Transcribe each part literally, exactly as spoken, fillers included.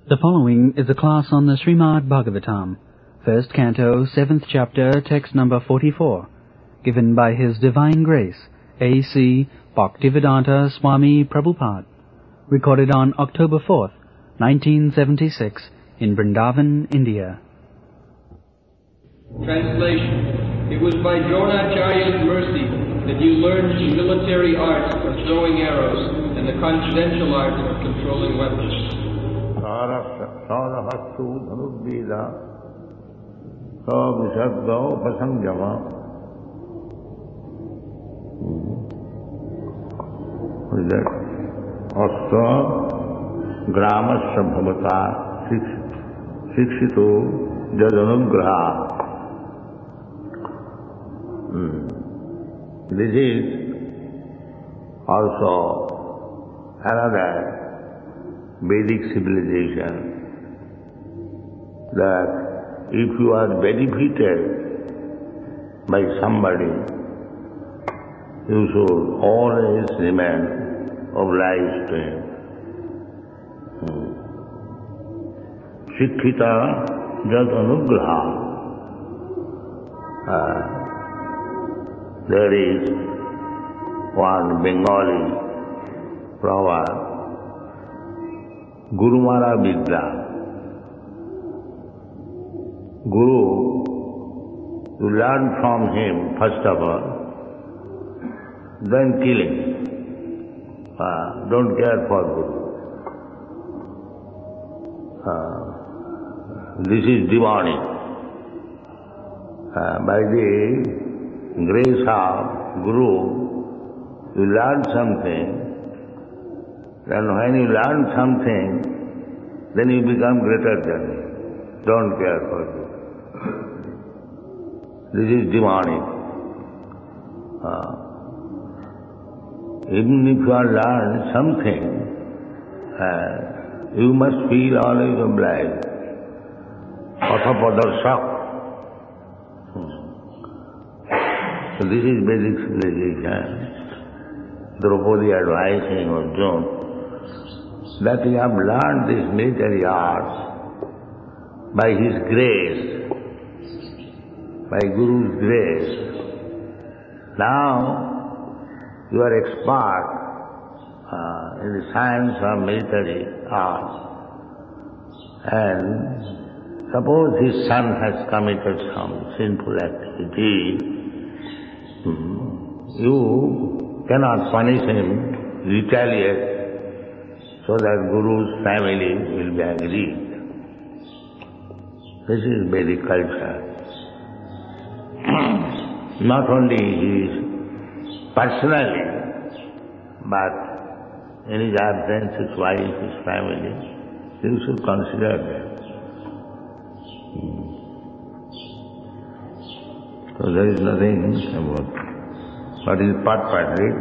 The following is a class on the Srimad Bhagavatam, first canto, seventh chapter, text number forty-four, given by His Divine Grace, A C Bhaktivedanta Swami Prabhupada, recorded on October fourth, nineteen seventy-six, in Vrindavan, India. Translation. It was by Dronacharya's mercy that you learned the military arts of throwing arrows and the confidential arts of controlling weapons. Sarahastu dhanurveda savisarga upasamjama asta gramasya bhavata shikshito jadanugraha. This is also another Vedic civilization, that if you are benefited by somebody, you should always remain obliged to him. Shikkhita jad anugraha. Uh, there is one Bengali proverb, Guru Mara Vidya. Guru, you learn from him first of all, then kill him. Uh, don't care for Guru. Uh, this is demonic. Uh, by the grace of Guru, you learn something. And when you learn something, then you become greater than him. Don't care for you. This is demonic. Uh, even if you have learned something, uh, you must feel always obliged. Pathapadarshak. So this is basic civilization. Draupadi advising Arjuna that you have learned these military arts by his grace, by Guru's grace. Now you are expert uh, in the science of military arts, and suppose his son has committed some sinful activity, you cannot punish him, retaliate, so that Guru's family will be aggrieved. This is Vedic culture. Not only he is personally, but in his absence, his wife, his family, you should consider that. So there is nothing about what is part part, right?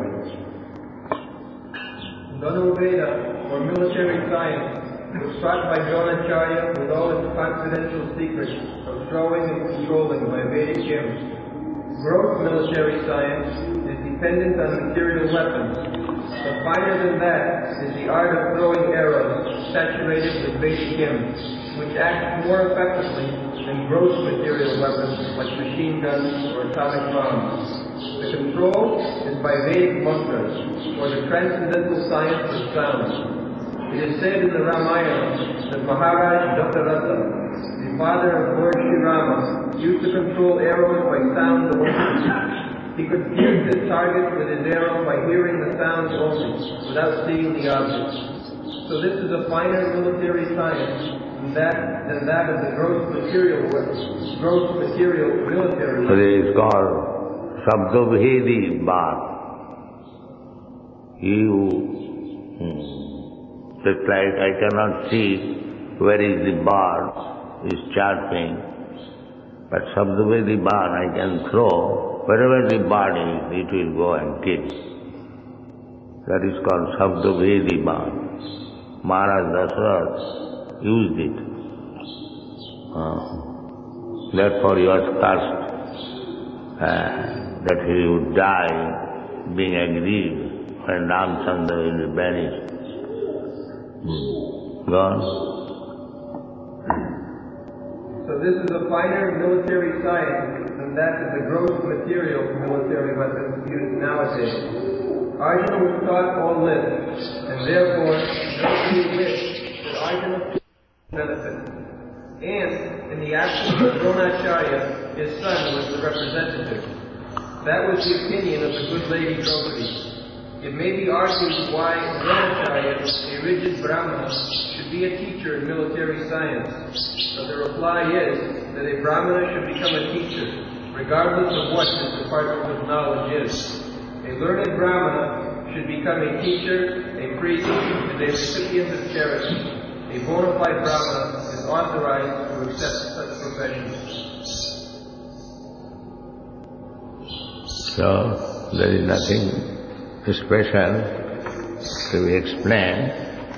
Dhanurveda, or military science, was taught by Dronacharya with all its confidential secrets of throwing and controlling by Vedic hymns. Gross military science is dependent on material weapons, but finer than that is the art of throwing arrows saturated with Vedic hymns, which act more effectively than gross material weapons like machine guns or atomic bombs. The control is by Vedic mantras, or the transcendental science of sound. It is said in the Ramayana that Maharaj Dasaratha, the father of Lord Sri Rama, used to control arrows by sound only. He could pierce his target with his arrow by hearing the sound only, without seeing the object. So this is a finer military science than that, than that of the gross material weapons, gross material military weapons. So it is called Sabdabhedi Bhat. You, hmm, just like I cannot see where is the bird is chirping, but Sabdabhedi Bhat I can throw, wherever the bird is, it will go and kill. That is called Sabdabhedi Bhat. Maharaj Dasaratha used it. Uh, therefore he was cursed uh, that he would die being aggrieved when Ramchandra will be banished. Hmm. Gone. So this is a finer military science than that of the gross material military weapons used nowadays. Arjuna was taught all this, and therefore nobody wished that Arjuna should benefit. And, in the absence of Dronacharya, his son was the representative. That was the opinion of the good lady Draupadi. It may be argued why Dronacharya, a rigid Brahmana, should be a teacher in military science. But the reply is that a Brahmana should become a teacher, regardless of what his department of knowledge is. A learned Brahmana should become a teacher, a priest, and a recipient of charity. A bona fide Brahmana is authorized to accept such professions. So, there is nothing special to be explained.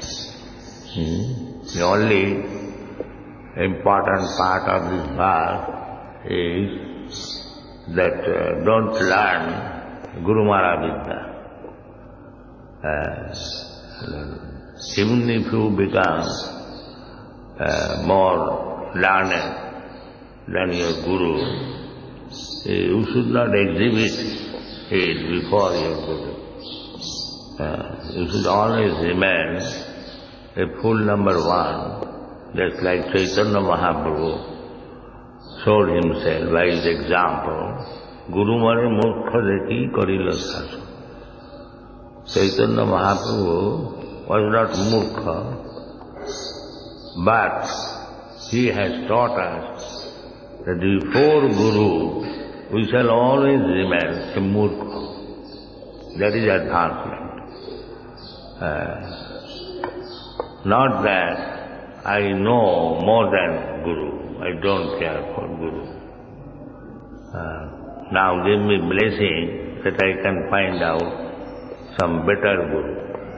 Hmm. The only important part of this verse is that uh, don't learn Guru Mara Vidya. Uh, even if you become uh, more learned than your Guru, you should not exhibit it before your Guru. Uh, you should always remain a full number one, just like Chaitanya Mahaprabhu showed himself by his example. Guru mare murkha dekhi karila sasu. Chaitanya Mahaprabhu was not murkha, but he has taught us that before Guru we shall always remain a murkha. That is advancement. Uh, not that I know more than Guru, I don't care for Guru. Uh, now give me blessing that I can find out some better Guru.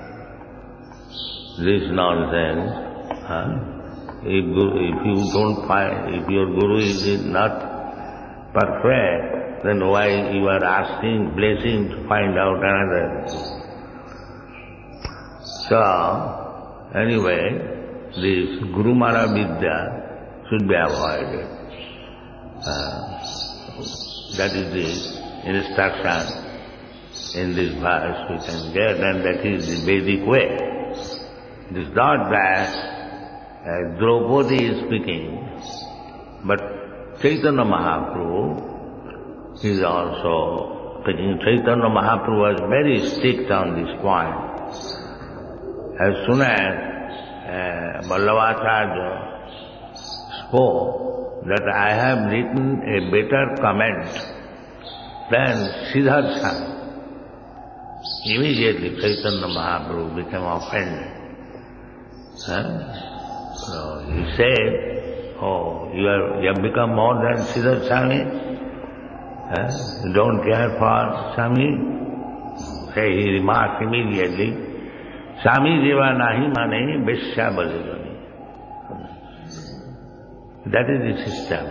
This nonsense. Huh? If, if you don't find, if your Guru is not perfect, then why you are asking blessing to find out another? So, anyway, this Guru Mara Vidya should be avoided. Uh, that is the instruction in this verse we can get, and that is the Vedic way. It is not that uh, Draupadi is speaking, but Chaitanya Mahaprabhu is also speaking. Chaitanya Mahaprabhu was very strict on this point. As soon as uh, Vallabhacharya spoke that I have written a better comment than Siddhartha, immediately Chaitanya Mahaprabhu became offended. Huh? So he said, oh, you, are, you have become more than Siddhartha Swami? Huh? You don't care for Swami? Say, he remarked immediately, Swami Deva nahi mane Vishya Bajagani. That is the system.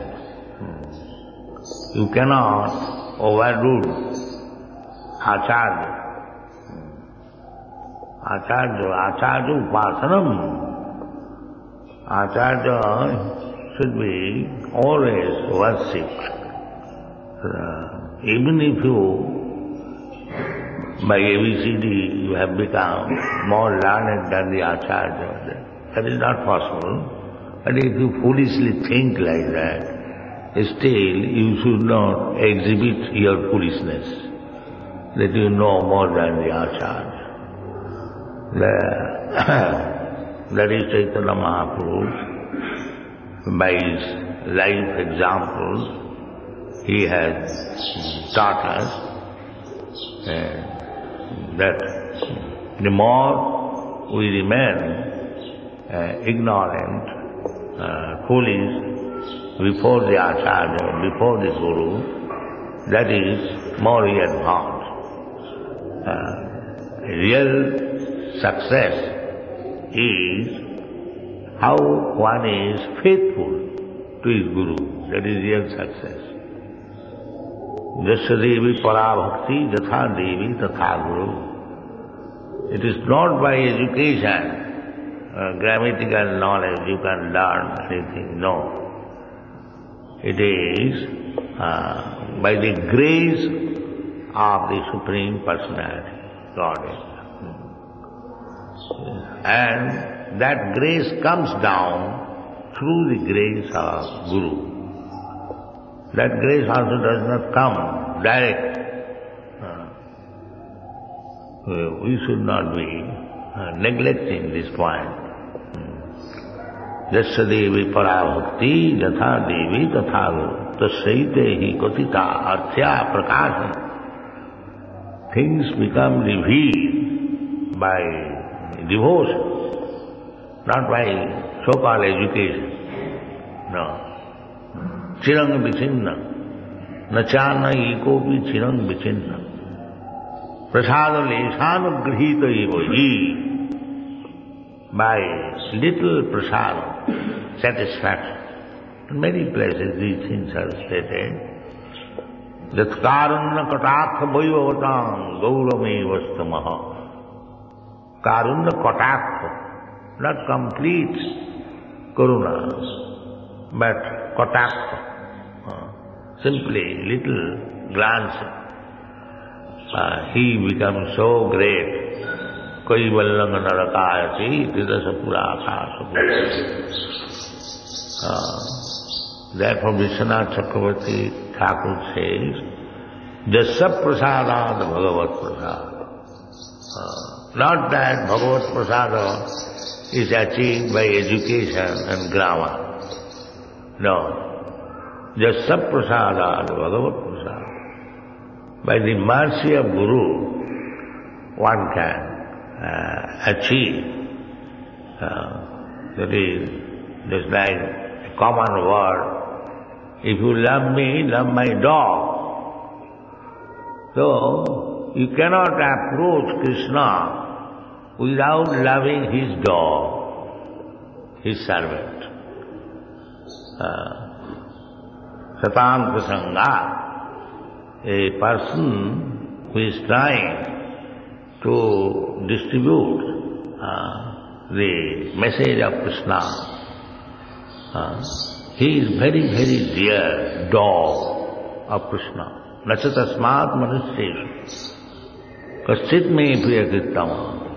You cannot overrule Acharya. Acharya, Acharya Upasanam. Acharya should be always worshipped. Uh, even if you by A B C D you have become more learned than the Acharya. That is not possible. But if you foolishly think like that, still you should not exhibit your foolishness, that you know more than the Acharya. That is Chaitanya Mahaprabhu. By his life examples, he has taught us uh, that the more we remain uh, ignorant, uh, foolish before the Acharya, before the Guru, that is more we advance. Uh, real success is how one is faithful to his Guru. That is real success. Jasya Devi Para Bhakti Jatha Devi Tatha Guru. It is not by education, uh, grammatical knowledge you can learn anything, no. It is uh, by the grace of the Supreme Personality, Godhead. And that grace comes down through the grace of Guru. That grace also does not come direct. Uh, we should not be uh, neglecting this point. Jasya devi para bhakti yatha devi tatha guru tasyaite hi katita arthya prakasam. Things become revealed by devotion, not by so-called education. No. Chirang vichinna, nachana ekopi chirang vichinna. Prasada lesana grihita eva hi. By little prasada, satisfaction. In many places these things are stated. That karunna katakha vaivavatam gaurame vastamaha. Karunna katakha, not complete karuna, but katakha. Simply little glance, uh, he becomes so great. Kaivallang narakayati tidasa purakasa. Therefore Vishwanath Chakravarti Thakur says, Jasya prasadad bhagavat prasad. Uh, not that bhagavat prasada is achieved by education and grammar. No. Jasya prasadad bhagavat prasad. By the mercy of Guru, one can uh, achieve. Uh, that is, just like a common word, if you love me, love my dog. So, you cannot approach Krishna without loving his dog, his servant. Satan Prasanga, a person who is trying to distribute uh, the message of Krishna, uh, he is very, very dear dog of Krishna. Nachatasmat manusyeshu kaschit me priyakrittama.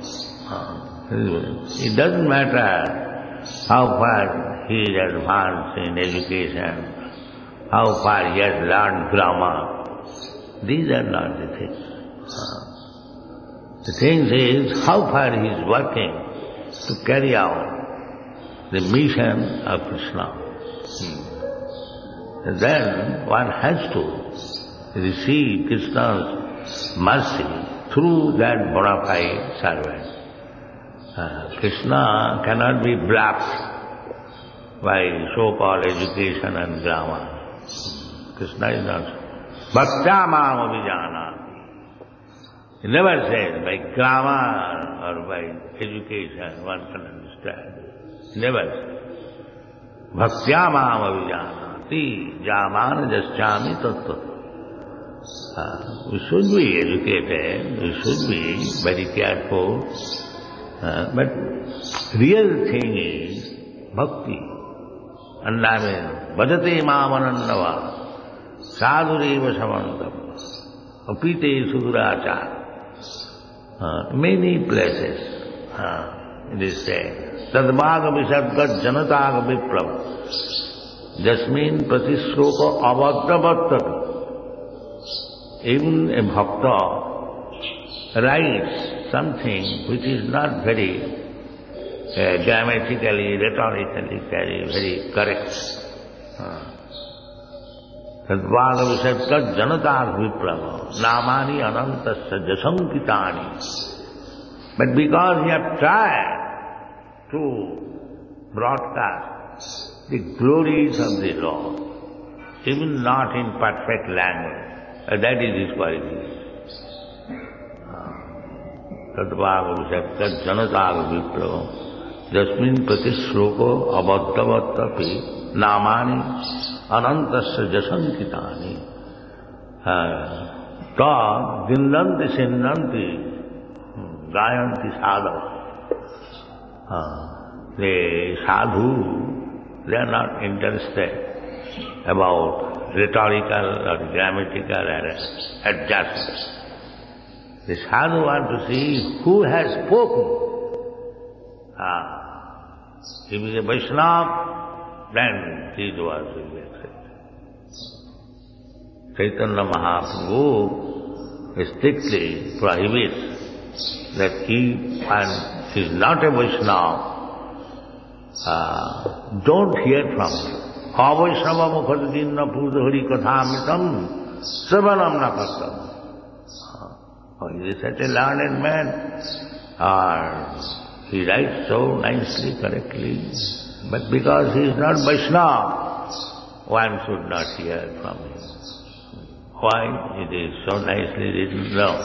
It doesn't matter how far he is advanced in education, how far he has learned grammar. These are not the things. The thing is how far he is working to carry out the mission of Krishna. Hmm. Then one has to receive Krishna's mercy through that bona fide servant. Uh, Krishna cannot be bluffed by so-called education and grammar. Krishna is not. Bhaktya mam abhijana. He never says by grammar or by education one can understand. Never says. Bhaktya mam abhijanati jamana jaschami tattva. Uh, we should be educated, we should be very careful, uh, but real thing is bhakti. And I mean, bhajate mamanannava sadhureva samantam apite sudurachara. Uh, many places uh, it is said, tadbhaga visargat janataga viprava jasmin pratisroka avaddavattat. Even a bhakta writes something which is not very uh, grammatically, rhetorically very, very correct. Tadvaga visargat janataga viprava namani anantasya jasankitani. But because he have tried to broadcast the glories of the Lord, even not in perfect language, Uh, that is his quality. Tadvaga visargat janataga viprava jasmin pratisroko abhaddavattapi namani anantasya jasankitani. Ta dindanti sinnanti gayanti sadhu. The sadhu, they are not interested about rhetorical or grammatical adjustments. The sadhu wants to see who has spoken. Ah, if he is a Vaishnava, then these words will be accepted. Chaitanya Mahaprabhu strictly prohibits that he and is not a Vaishnava, uh, don't hear from him. Avaishnava mukhadinna purda hari kathamritam savanam nakattam. Oh, he is such a learned man, and he writes so nicely, correctly, but because he is not Vaishnava, one should not hear from him. Why? It is so nicely written. No.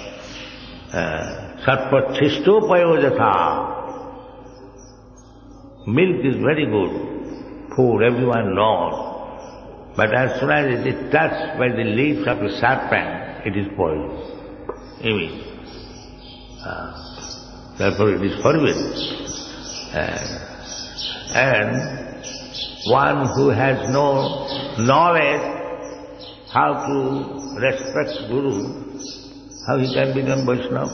Satpathistopayo jatha. Milk is very good, food, everyone knows. But as soon as it is touched by the leaves of a serpent, it is poison. Even. Uh, therefore it is forbidden. Uh, and one who has no knowledge how to respect Guru, how he can become Vaishnava?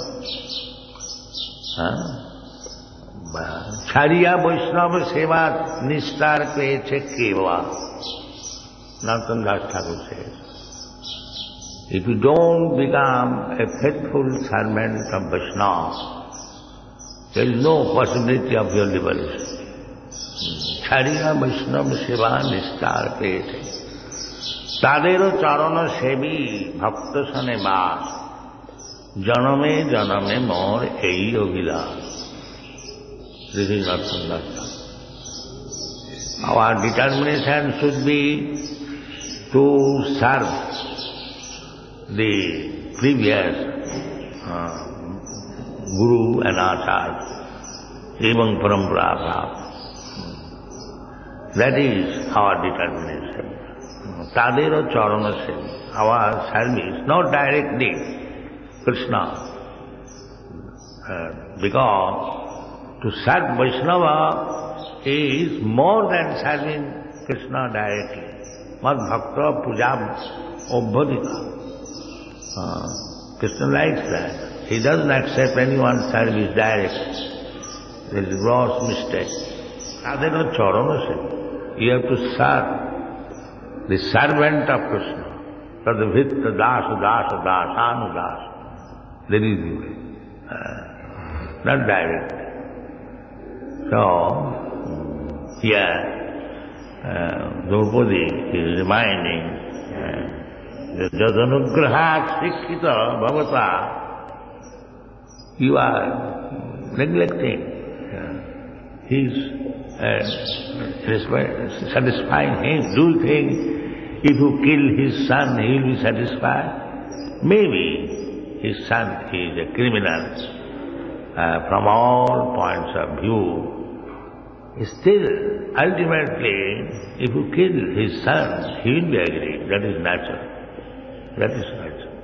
Huh? Chariya Vaishnava Seva Nishtar Peche Keva. Narottam Das Thakur says. If you don't become a faithful servant of Vaishnava, there is no possibility of your liberation. Chariya Vaishnava Seva Nishtar Peche. Tadero charana sevi bhakta sane baas. Janame janame mor ei abhilas. This is not Sandhya. Our determination should be to serve the previous uh, Guru and Acharya, even Parampara Bhava. That is our determination. Tadero charana sevi. Our service, not directly Krishna. Uh, because to serve Vaishnava is more than serving Krishna directly. Mad bhakta puja obhadika. Uh, Krishna likes that. He doesn't accept anyone's service directly. There is a gross mistake. Tadero charana sevi. You have to serve the servant of Krishna. Tadvitta dasa dasa dasanu dasa. There is the way. Uh, not direct. So, here, uh, Draupadi is reminding that Jadanugrahat Sikkita Bhavata, you are neglecting uh, his uh, satisfying him. Do you think if you kill his son, he will be satisfied? Maybe his son is a criminal uh, from all points of view. Still, ultimately, if you kill his son, he will be agreed. That is natural. That is natural.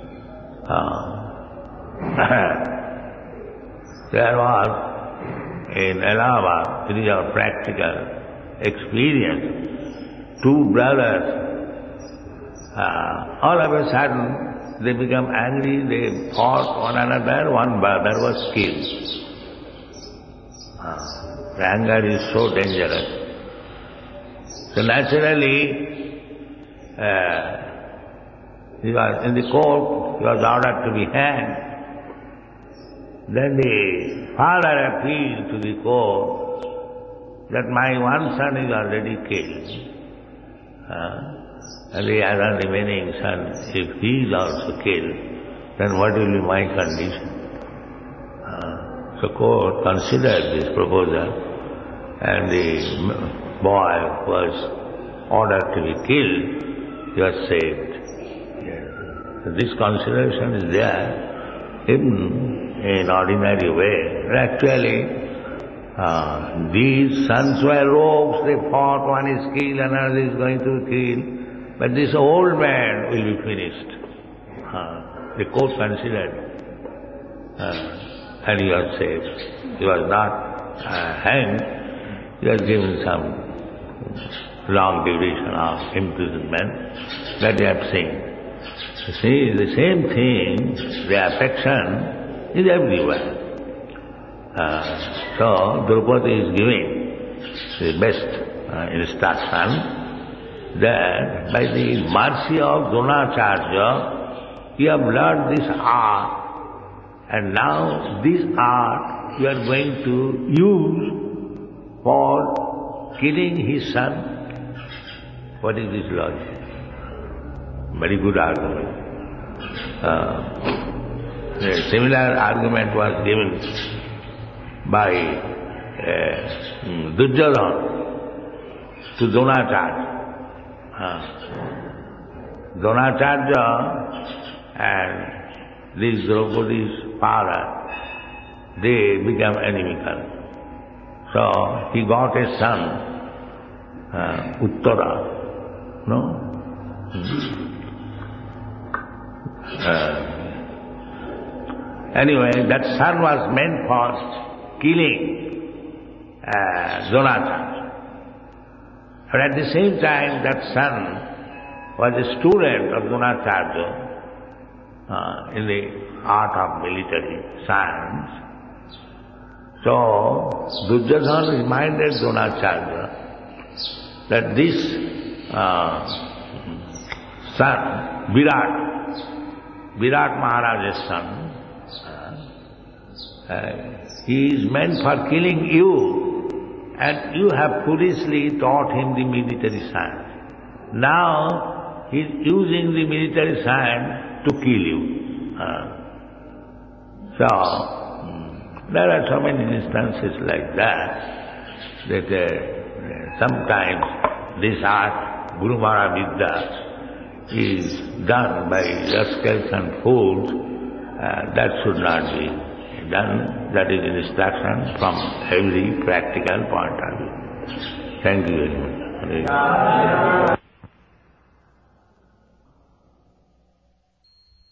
Uh, there was in Allahabad, it is our practical experience, two brothers, uh, all of a sudden they become angry, they fought one another, one brother was killed. Uh, The anger is so dangerous. So naturally, uh, he was in the court, he was ordered to be hanged. Then the father appealed to the court that my one son is already killed. Uh, and the other remaining son, if he is also killed, then what will be my condition? Uh, So court considered this proposal, and the boy was ordered to be killed, he was saved. Yes. So this consideration is there in an ordinary way. But actually, uh, these sons were rogues, they fought, one is killed, another is going to kill, but this old man will be finished. Uh, the court considered. Uh, And he was saved. He was not uh, hanged, he was given some long duration of imprisonment, that you have seen. You see, the same thing, the affection is everywhere. Uh, so, Draupadi is giving the best uh, instruction that by the mercy of Dronacharya, you have learned this art, and now this art you are going to use for killing his son. What is this logic? Very good argument. Uh, a similar argument was given by uh, Duryodhana to Dronacharya. Uh, Dronacharya and this Draupadi's father, they became inimical. So he got a son, uh, Uttara, no? Hmm. Uh, anyway, that son was meant for killing uh, Dronacharya. But at the same time, that son was a student of Dronacharya uh, in the art of military science. So, Duryodhana reminded Dronacharya that this uh, son, Virat, Virat Maharaja's son, uh, uh, he is meant for killing you. And you have foolishly taught him the military science. Now he is using the military science to kill you. Uh, so, um, there are so many instances like that, that uh, sometimes this art, Guru Mara Vidya, is done by rascals and fools. Uh, that should not be done. That is instruction from every practical point of view. Thank you very much.